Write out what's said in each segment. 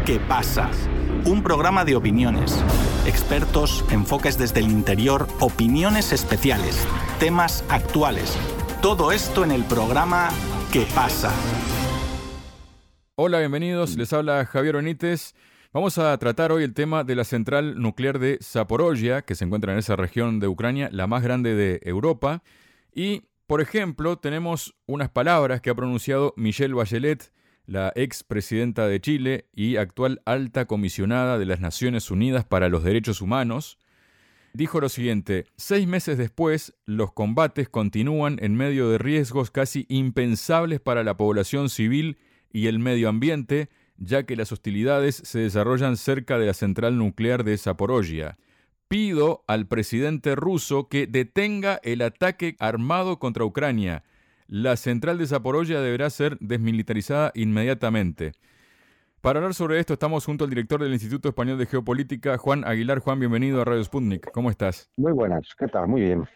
¿Qué pasa? Un programa de opiniones, expertos, enfoques desde el interior, opiniones especiales, temas actuales. Todo esto en el programa ¿Qué pasa? Hola, bienvenidos. Les habla Javier Benítez. Vamos a tratar hoy el tema de la central nuclear de Zaporozhia, que se encuentra en esa región de Ucrania, la más grande de Europa. Y, por ejemplo, tenemos unas palabras que ha pronunciado Michelle Bachelet, la expresidenta de Chile y actual alta comisionada de las Naciones Unidas para los Derechos Humanos. Dijo lo siguiente: 6 meses después, los combates continúan en medio de riesgos casi impensables para la población civil y el medio ambiente, ya que las hostilidades se desarrollan cerca de la central nuclear de Zaporozhia. Pido al presidente ruso que detenga el ataque armado contra Ucrania. La central de Zaporozhia deberá ser desmilitarizada inmediatamente. Para hablar sobre esto estamos junto al director del Instituto Español de Geopolítica, Juan Aguilar. Juan, bienvenido a Radio Sputnik. ¿Cómo estás? Muy buenas, ¿qué tal? Muy bien.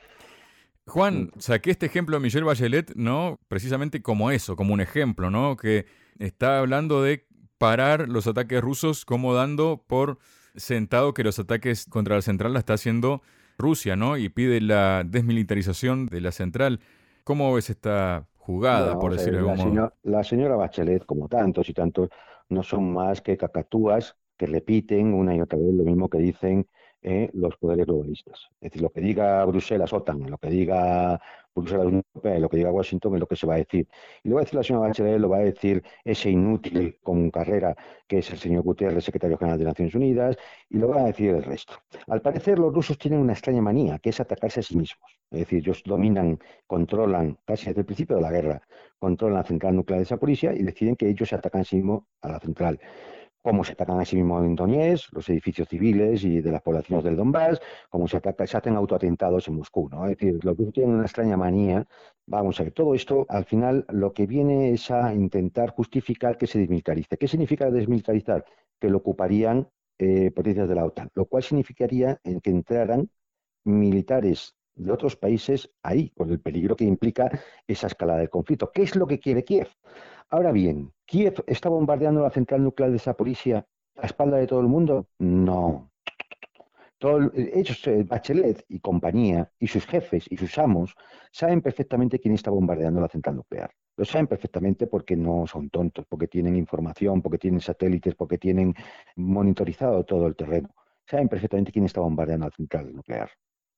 Juan, saqué este ejemplo de Michelle Bachelet, ¿no? Precisamente como eso, como un ejemplo, ¿no? Que está hablando de parar los ataques rusos, como dando por sentado que los ataques contra la central la está haciendo Rusia, ¿no? Y pide la desmilitarización de la central. ¿Cómo ves esta jugada, por decirlo de algún modo? La señora Bachelet, como tantos y tantos, no son más que cacatúas que repiten una y otra vez lo mismo que dicen los poderes globalistas. Es decir, lo que diga Bruselas, OTAN, lo que diga Bruselas, Unión Europea, lo que diga Washington es lo que se va a decir. Y lo va a decir la señora Bachelet, lo va a decir ese inútil con carrera que es el señor Guterres, secretario general de Naciones Unidas, y lo va a decir el resto. Al parecer, los rusos tienen una extraña manía, que es atacarse a sí mismos. Es decir, ellos dominan, controlan, casi desde el principio de la guerra, controlan la central nuclear de Zaporizhia y deciden que ellos se atacan a sí mismos a la central. Como se atacan a sí mismos en Donetsk, los edificios civiles y de las poblaciones del Donbass, como se hacen autoatentados en Moscú, ¿no? Es decir, los rusos tienen una extraña manía. Vamos a ver, todo esto al final lo que viene es a intentar justificar que se desmilitarice. ¿Qué significa desmilitarizar? Que lo ocuparían potencias de la OTAN, lo cual significaría que entraran militares de otros países ahí, con el peligro que implica esa escalada del conflicto. ¿Qué es lo que quiere Kiev? Ahora bien, ¿Kiev está bombardeando la central nuclear de Zaporizhia a espalda de todo el mundo? No. Ellos, Bachelet y compañía, y sus jefes y sus amos, saben perfectamente quién está bombardeando la central nuclear. Lo saben perfectamente porque no son tontos, porque tienen información, porque tienen satélites, porque tienen monitorizado todo el terreno. Saben perfectamente quién está bombardeando la central nuclear.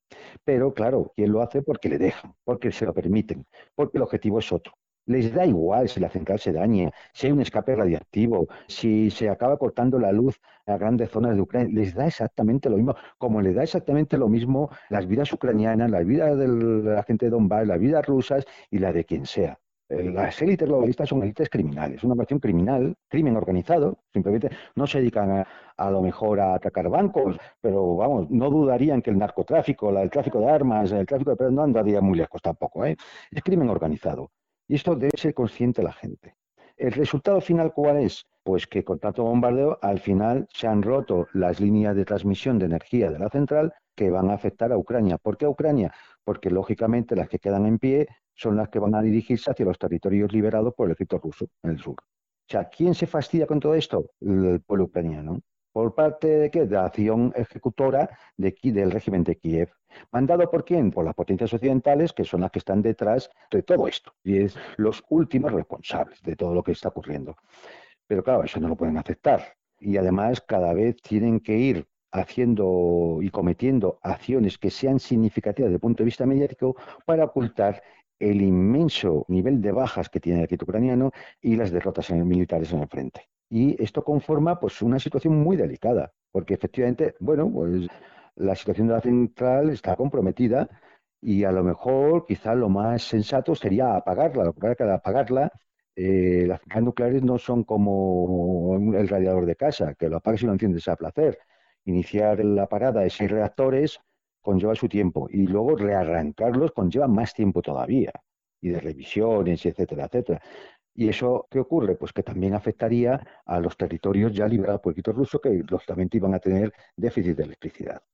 Pero claro, ¿quién lo hace? Porque le dejan, porque se lo permiten, porque el objetivo es otro. Les da igual si la central se daña, si hay un escape radiactivo, si se acaba cortando la luz a grandes zonas de Ucrania. Les da exactamente lo mismo, como les da exactamente lo mismo las vidas ucranianas, las vidas de la gente de Donbass, las vidas rusas y la de quien sea. Las élites globalistas son élites criminales, una nación criminal, crimen organizado, simplemente no se dedican a lo mejor a atacar bancos, pero vamos, no dudarían que el narcotráfico, el tráfico de armas, el tráfico de personas no andaría muy lejos tampoco, ¿eh? Es crimen organizado. Y esto debe ser consciente la gente. ¿El resultado final cuál es? Pues que con tanto bombardeo, al final se han roto las líneas de transmisión de energía de la central que van a afectar a Ucrania. ¿Por qué a Ucrania? Porque lógicamente las que quedan en pie son las que van a dirigirse hacia los territorios liberados por el ejército ruso en el sur. O sea, ¿quién se fastidia con todo esto? El pueblo ucraniano. ¿Por parte de qué? De la acción ejecutora del régimen de Kiev. ¿Mandado por quién? Por las potencias occidentales, que son las que están detrás de todo esto. Y es los últimos responsables de todo lo que está ocurriendo. Pero claro, eso no lo pueden aceptar. Y además cada vez tienen que ir haciendo y cometiendo acciones que sean significativas desde el punto de vista mediático para ocultar el inmenso nivel de bajas que tiene el ejército ucraniano y las derrotas militares en el frente. Y esto conforma pues una situación muy delicada, porque efectivamente, bueno, pues la situación de la central está comprometida y a lo mejor quizá lo más sensato sería apagarla. Lo que pasa es que al apagarla, las centrales nucleares no son como el radiador de casa, que lo apagas y lo enciendes a placer. Iniciar la parada de 6 reactores conlleva su tiempo y luego rearrancarlos conlleva más tiempo todavía, y de revisiones, etcétera, etcétera. ¿Y eso qué ocurre? Pues que también afectaría a los territorios ya liberados por el ejército ruso, que lógicamente iban a tener déficit de electricidad.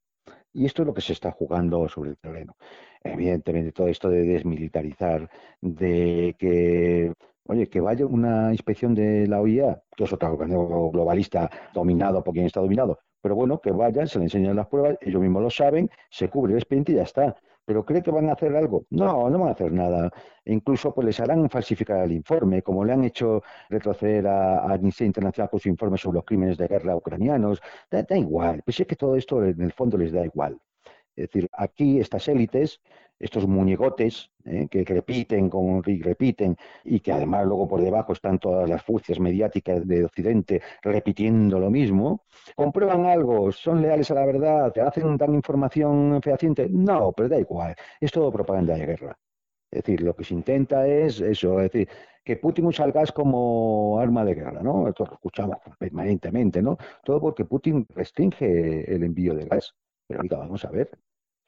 Y esto es lo que se está jugando sobre el terreno. Evidentemente, todo esto de desmilitarizar, de que, oye, que vaya una inspección de la OIA, que es otro organismo globalista dominado por quien está dominado, pero bueno, que vayan, se le enseñan las pruebas, ellos mismos lo saben, se cubre el expediente y ya está. ¿Pero cree que van a hacer algo? No, no van a hacer nada. E incluso pues les harán falsificar el informe, como le han hecho retroceder a Amnistía Internacional con su informe sobre los crímenes de guerra ucranianos. Da igual, pues es que todo esto en el fondo les da igual. Es decir, aquí estas élites, estos muñegotes que repiten y repiten y que además luego por debajo están todas las furcias mediáticas de Occidente repitiendo lo mismo, comprueban algo, son leales a la verdad, dan información fehaciente. No, pero da igual, es todo propaganda de guerra. Es decir, lo que se intenta es eso, es decir, que Putin usa el gas como arma de guerra, ¿no? Esto lo escuchamos permanentemente, ¿no? Todo porque Putin restringe el envío de gas. Pero oiga, vamos a ver.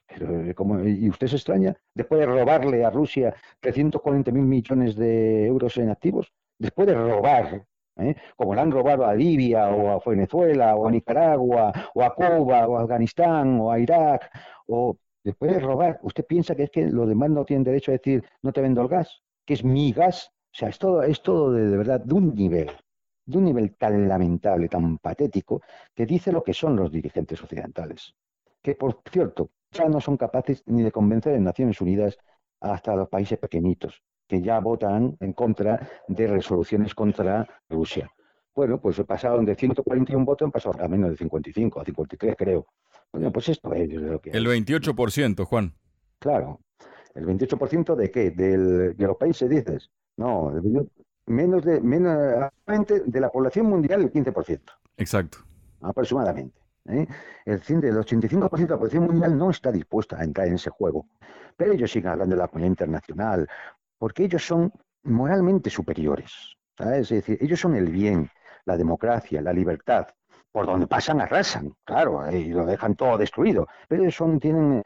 ¿Y usted se extraña? Después de robarle a Rusia 340.000 millones de euros en activos, después de robar, como le han robado a Libia o a Venezuela o a Nicaragua o a Cuba o a Afganistán o a Irak, o después de robar, ¿usted piensa que es que los demás no tienen derecho a decir no te vendo el gas? Que es mi gas. O sea, es todo de verdad de un nivel tan lamentable, tan patético, que dice lo que son los dirigentes occidentales. Que, por cierto, ya no son capaces ni de convencer en Naciones Unidas hasta los países pequeñitos, que ya votan en contra de resoluciones contra Rusia. Bueno, pues pasaron de 141 votos, han pasado a menos de 55, a 53 creo. Bueno, pues esto es lo que El hay. 28%, Juan. Claro, ¿el 28% de qué? De los países, dices. No, menos actualmente de la población mundial, el 15%, Exacto. aproximadamente. ¿Eh? El 85% de la población mundial no está dispuesta a entrar en ese juego. Pero ellos siguen hablando de la comunidad internacional, porque ellos son moralmente superiores. ¿Sabes? Es decir, ellos son el bien, la democracia, la libertad. Por donde pasan, arrasan, claro, y lo dejan todo destruido. Pero ellos tienen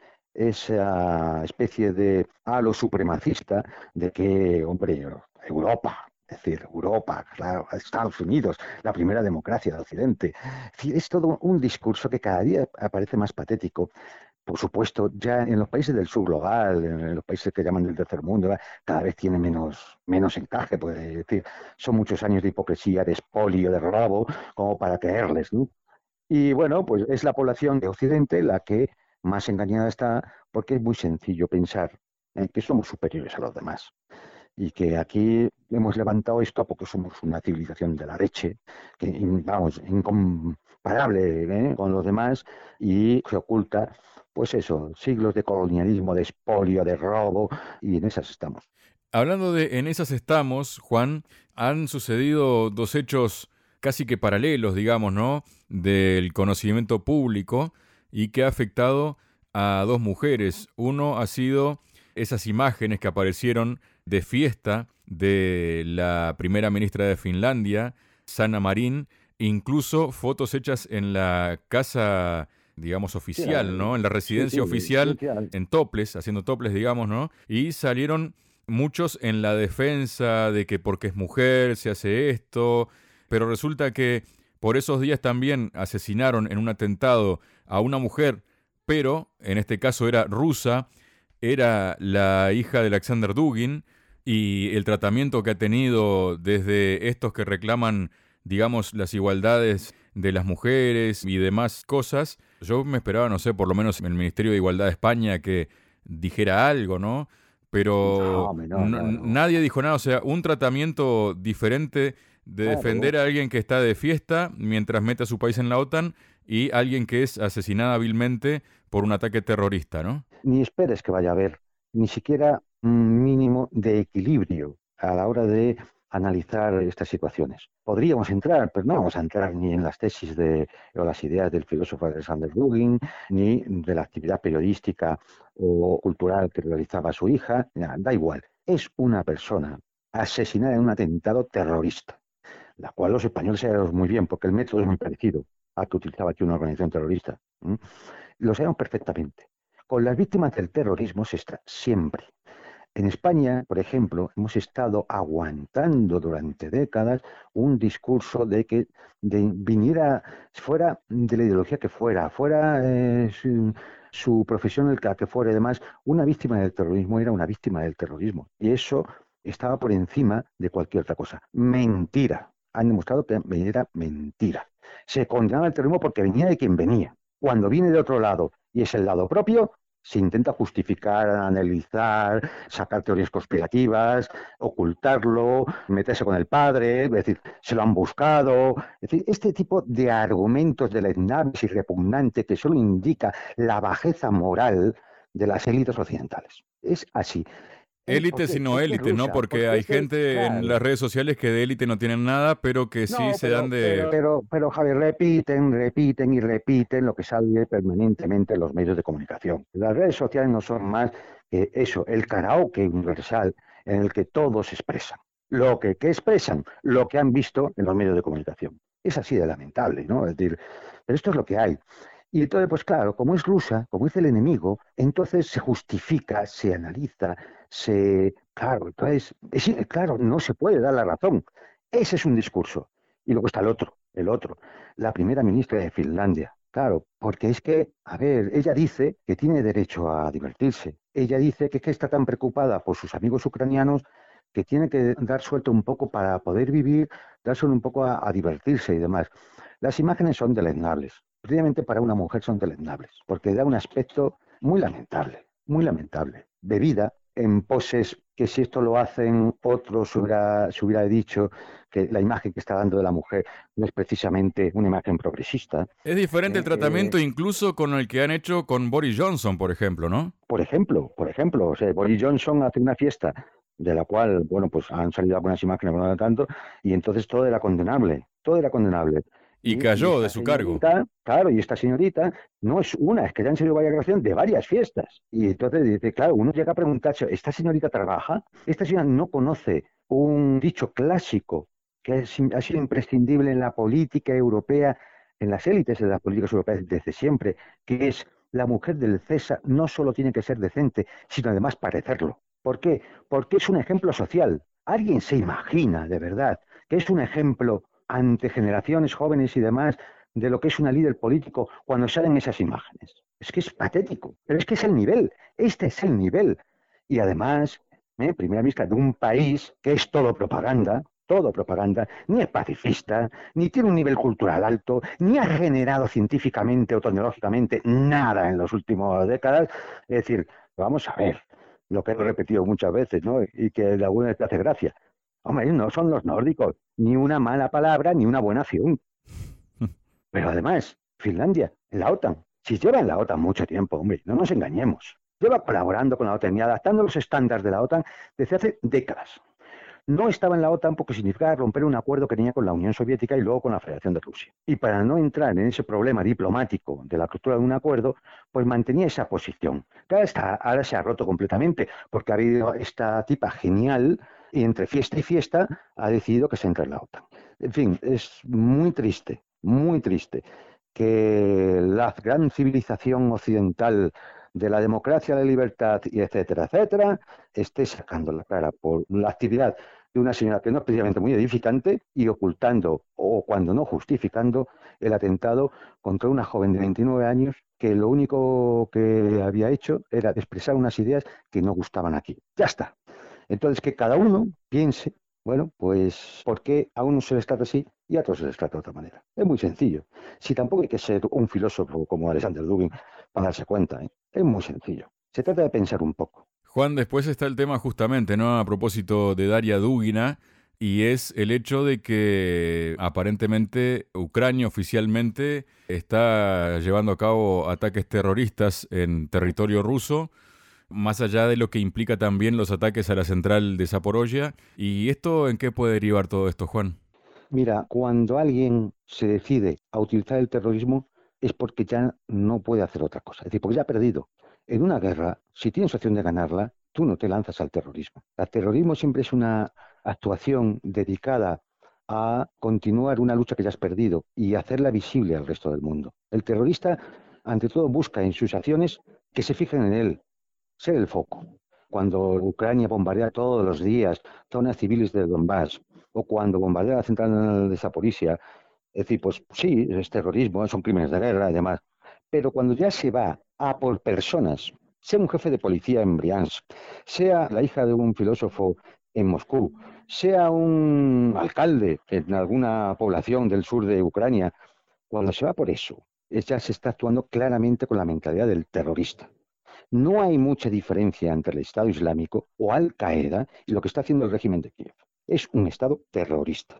esa especie de halo supremacista de que, hombre, Europa, es decir, Europa, claro, Estados Unidos, la primera democracia de Occidente. Es decir, es todo un discurso que cada día aparece más patético. Por supuesto, ya en los países del sur global, en los países que llaman del tercer mundo, cada vez tiene menos encaje, puede decir. Son muchos años de hipocresía, de expolio, de robo, como para creerles, ¿no? Y bueno, pues es la población de Occidente la que más engañada está, porque es muy sencillo pensar que somos superiores a los demás y que aquí hemos levantado esto porque somos una civilización de la leche, que vamos, incomparable con los demás, y se oculta, pues eso, siglos de colonialismo, de expolio, de robo, y en esas estamos. Hablando de en esas estamos, Juan, han sucedido dos hechos casi que paralelos, digamos, ¿no? Del conocimiento público y que ha afectado a dos mujeres. Uno ha sido esas imágenes que aparecieron de fiesta de la primera ministra de Finlandia, Sanna Marin, incluso fotos hechas en la casa, digamos, Sí, oficial, ¿no? En la sí, residencia sí, oficial, en topless, haciendo topless, digamos, ¿no? Y salieron muchos en la defensa de que porque es mujer se hace esto, pero resulta que por esos días también asesinaron en un atentado a una mujer, pero en este caso era rusa, era la hija de Alexander Dugin, y el tratamiento que ha tenido desde estos que reclaman, digamos, las igualdades de las mujeres y demás cosas. Yo me esperaba, no sé, por lo menos en el Ministerio de Igualdad de España que dijera algo, ¿no? no, Pero hombre, no, no, no. nadie dijo nada, o sea, un tratamiento diferente de defender Claro. a alguien que está de fiesta mientras mete a su país en la OTAN y alguien que es asesinada vilmente por un ataque terrorista, ¿no? Ni esperes que vaya a haber ni siquiera un mínimo de equilibrio a la hora de analizar estas situaciones. Podríamos entrar, pero no vamos a entrar ni en las tesis o las ideas del filósofo Alexander Dugin, ni de la actividad periodística o cultural que realizaba su hija. Nada, da igual. Es una persona asesinada en un atentado terrorista, la cual los españoles sabemos muy bien, porque el método es muy parecido al que utilizaba aquí una organización terrorista. Lo sabemos perfectamente. Con las víctimas del terrorismo se está siempre. En España, por ejemplo, hemos estado aguantando durante décadas un discurso de que viniera fuera de la ideología que fuera su profesión, el que fuera y demás, una víctima del terrorismo era una víctima del terrorismo. Y eso estaba por encima de cualquier otra cosa. Mentira. Han demostrado que era mentira. Se condenaba el terrorismo porque venía de quien venía. Cuando viene de otro lado y es el lado propio, se intenta justificar, analizar, sacar teorías conspirativas, ocultarlo, meterse con el padre, es decir, se lo han buscado. Es decir, este tipo de argumentos deleznables y repugnantes que solo indica la bajeza moral de las élites occidentales. Es así. Élites y no élites, ¿no? Porque hay gente en las redes sociales que de élite no tienen nada, pero que sí se dan de... Pero, Javier, repiten y repiten lo que sale permanentemente en los medios de comunicación. Las redes sociales no son más que eso, el karaoke universal en el que todos expresan. ¿Qué expresan? Lo que han visto en los medios de comunicación. Es así de lamentable, ¿no? Es decir, pero esto es lo que hay. Y entonces, pues claro, como es rusa, como es el enemigo, entonces se justifica, se analiza, claro, entonces, claro, no se puede dar la razón. Ese es un discurso. Y luego está el otro, la primera ministra de Finlandia. Claro, porque es que, a ver, ella dice que tiene derecho a divertirse. Ella dice que está tan preocupada por sus amigos ucranianos que tiene que dar suelto un poco para poder vivir, darse un poco a divertirse y demás. Las imágenes son deleznables. Precisamente para una mujer son deleznables, porque da un aspecto muy lamentable, de vida en poses que si esto lo hacen otros se hubiera dicho que la imagen que está dando de la mujer no es precisamente una imagen progresista. Es diferente el tratamiento incluso con el que han hecho con Boris Johnson, por ejemplo, ¿no? Por ejemplo, o sea, Boris Johnson hace una fiesta de la cual, bueno, pues han salido algunas imágenes, no tanto, y entonces todo era condenable. Y cayó de su cargo. Claro, y esta señorita no es una, es que ya han sido varias grabaciones de varias fiestas. Y entonces dice, claro, uno llega a preguntarse, ¿esta señorita trabaja? Esta señora no conoce un dicho clásico que ha sido imprescindible en la política europea, en las élites de las políticas europeas desde siempre, que es la mujer del César no solo tiene que ser decente, sino además parecerlo. ¿Por qué? Porque es un ejemplo social. ¿Alguien se imagina, de verdad, que es un ejemplo ante generaciones jóvenes y demás de lo que es una líder político cuando salen esas imágenes? Es que es patético, pero es que es el nivel, este es el nivel. Y además, primera ministra de un país que es todo propaganda, ni es pacifista, ni tiene un nivel cultural alto, ni ha generado científicamente o tecnológicamente nada en las últimas décadas. Es decir, vamos a ver, lo que he repetido muchas veces, ¿no? Y que de alguna vez te hace gracia. Hombre, no son los nórdicos, ni una mala palabra, ni una buena acción. Pero además, Finlandia, en la OTAN, si lleva en la OTAN mucho tiempo, hombre, no nos engañemos. Lleva colaborando con la OTAN y adaptando los estándares de la OTAN desde hace décadas. No estaba en la OTAN porque significaba romper un acuerdo que tenía con la Unión Soviética y luego con la Federación de Rusia. Y para no entrar en ese problema diplomático de la ruptura de un acuerdo, pues mantenía esa posición. Claro, ahora se ha roto completamente porque ha habido esta tipa genial y entre fiesta y fiesta ha decidido que se entre en la OTAN. En fin, es muy triste que la gran civilización occidental de la democracia, la libertad y etcétera, esté sacando la cara por la actividad de una señora que no es precisamente muy edificante y ocultando, o cuando no justificando, el atentado contra una joven de 29 años que lo único que había hecho era expresar unas ideas que no gustaban aquí. Ya está. Entonces, que cada uno piense, bueno, pues, ¿por qué a uno se les trata así y a otros se les trata de otra manera? Es muy sencillo. Si tampoco hay que ser un filósofo como Alexander Dugin para darse cuenta, ¿eh? Es muy sencillo. Se trata de pensar un poco. Juan, después está el tema justamente, ¿no? A propósito de Daria Dugina, y es el hecho de que aparentemente Ucrania oficialmente está llevando a cabo ataques terroristas en territorio ruso, más allá de lo que implica también los ataques a la central de Zaporozhia. ¿Y esto en qué puede derivar todo esto, Juan? Mira, cuando alguien se decide a utilizar el terrorismo es porque ya no puede hacer otra cosa. Es decir, porque ya ha perdido. En una guerra, si tienes opción de ganarla, tú no te lanzas al terrorismo. El terrorismo siempre es una actuación dedicada a continuar una lucha que ya has perdido y hacerla visible al resto del mundo. El terrorista, ante todo, busca en sus acciones que se fijen en él, ser el foco. Cuando Ucrania bombardea todos los días zonas civiles de Donbass, o cuando bombardea la central de Zaporizhia, es decir, pues sí, es terrorismo, son crímenes de guerra y demás. Pero cuando ya se va a por personas, sea un jefe de policía en Briansk, sea la hija de un filósofo en Moscú, sea un alcalde en alguna población del sur de Ucrania, cuando se va por eso, ya se está actuando claramente con la mentalidad del terrorista. No hay mucha diferencia entre el Estado Islámico o Al-Qaeda y lo que está haciendo el régimen de Kiev. Es un Estado terrorista.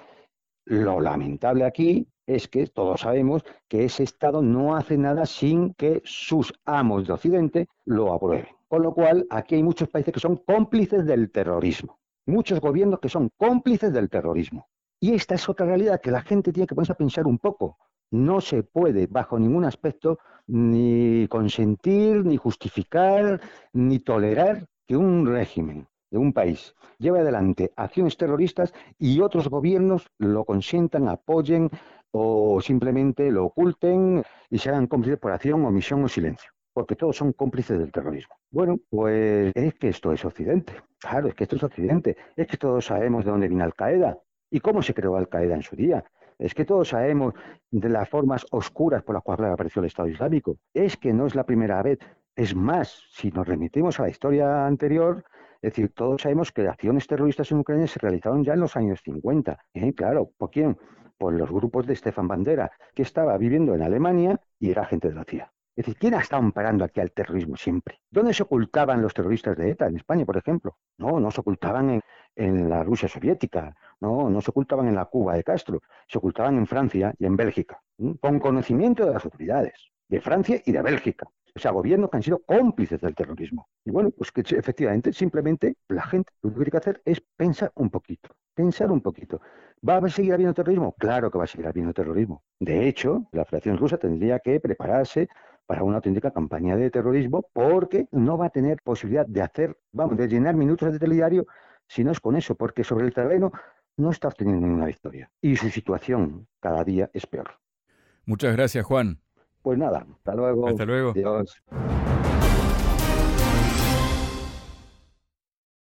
Lo lamentable aquí es que todos sabemos que ese Estado no hace nada sin que sus amos de Occidente lo aprueben. Con lo cual, aquí hay muchos países que son cómplices del terrorismo. Muchos gobiernos que son cómplices del terrorismo. Y esta es otra realidad que la gente tiene que ponerse a pensar un poco. No se puede, bajo ningún aspecto, ni consentir, ni justificar, ni tolerar que un régimen de un país lleve adelante acciones terroristas y otros gobiernos lo consientan, apoyen o simplemente lo oculten y se hagan cómplices por acción, omisión o silencio. Porque todos son cómplices del terrorismo. Bueno, pues es que esto es Occidente. Claro, es que esto es Occidente. Es que todos sabemos de dónde viene Al-Qaeda y cómo se creó Al-Qaeda en su día. Es que todos sabemos de las formas oscuras por las cuales apareció el Estado Islámico. Es que no es la primera vez. Es más, si nos remitimos a la historia anterior, es decir, todos sabemos que acciones terroristas en Ucrania se realizaron ya en los años 50. Claro, ¿por quién? Por los grupos de Stefan Bandera, que estaba viviendo en Alemania y era agente de la CIA. Es decir, ¿quién ha estado amparando aquí al terrorismo siempre? ¿Dónde se ocultaban los terroristas de ETA? En España, por ejemplo. No se ocultaban en la Rusia soviética. No se ocultaban en la Cuba de Castro. Se ocultaban en Francia y en Bélgica. Con conocimiento de las autoridades de Francia y de Bélgica. O sea, gobiernos que han sido cómplices del terrorismo. Y bueno, pues que efectivamente, simplemente la gente lo que tiene que hacer es pensar un poquito. Pensar un poquito. ¿Va a seguir habiendo terrorismo? Claro que va a seguir habiendo terrorismo. De hecho, la Federación Rusa tendría que prepararse para una auténtica campaña de terrorismo porque no va a tener posibilidad de llenar minutos de telediario si no es con eso, porque sobre el terreno no está obteniendo ninguna victoria. Y su situación cada día es peor. Muchas gracias, Juan. Pues nada, hasta luego. Hasta luego. Adiós.